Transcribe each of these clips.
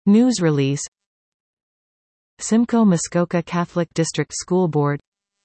News release. Simcoe Muskoka Catholic District School Board.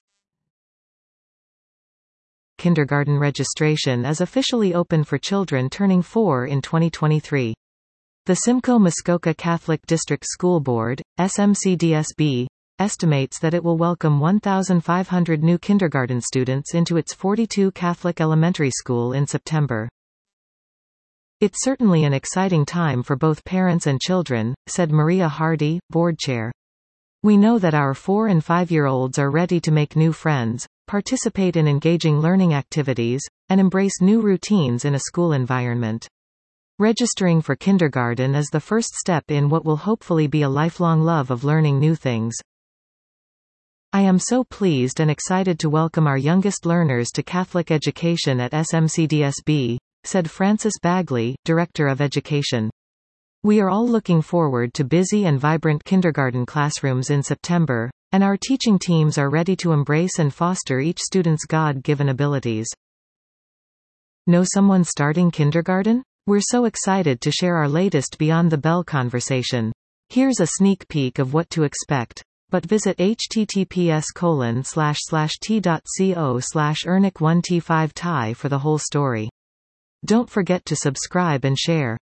Kindergarten registration is officially open for children turning 4 in 2023. The Simcoe Muskoka Catholic District School Board, SMCDSB, estimates that it will welcome 1,500 new kindergarten students into its 42 Catholic elementary school in September. It's certainly an exciting time for both parents and children, said Maria Hardy, board chair. We know that our 4- and 5-year-olds are ready to make new friends, participate in engaging learning activities, and embrace new routines in a school environment. Registering for kindergarten is the first step in what will hopefully be a lifelong love of learning new things. I am so pleased and excited to welcome our youngest learners to Catholic education at SMCDSB, said Frances Bagley, Director of Education. We are all looking forward to busy and vibrant kindergarten classrooms in September, and our teaching teams are ready to embrace and foster each student's God-given abilities. Know someone starting kindergarten? We're so excited to share our latest Beyond the Bell conversation. Here's a sneak peek of what to expect. But visit https://t.co/ernic1t5ty for the whole story. Don't forget to subscribe and share.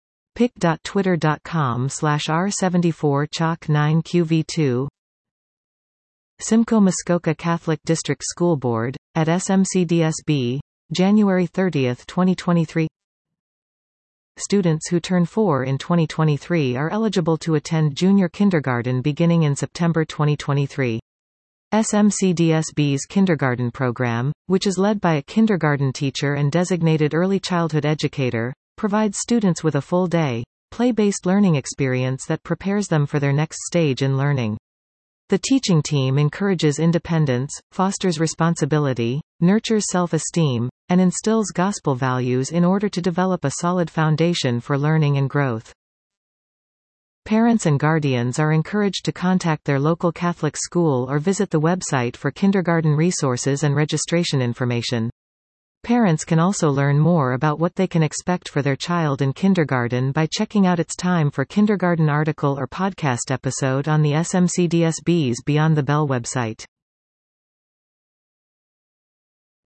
pic.twitter.com/r74chalk9qv2. Simcoe Muskoka Catholic District School Board, at SMCDSB, January 30, 2023. Students who turn 4 in 2023 are eligible to attend junior kindergarten beginning in September 2023. SMCDSB's kindergarten program, which is led by a kindergarten teacher and designated early childhood educator, provides students with a full-day, play-based learning experience that prepares them for their next stage in learning. The teaching team encourages independence, fosters responsibility, nurtures self-esteem, and instills gospel values in order to develop a solid foundation for learning and growth. Parents and guardians are encouraged to contact their local Catholic school or visit the website for kindergarten resources and registration information. Parents can also learn more about what they can expect for their child in kindergarten by checking out its Time for Kindergarten article or podcast episode on the SMCDSB's Beyond the Bell website.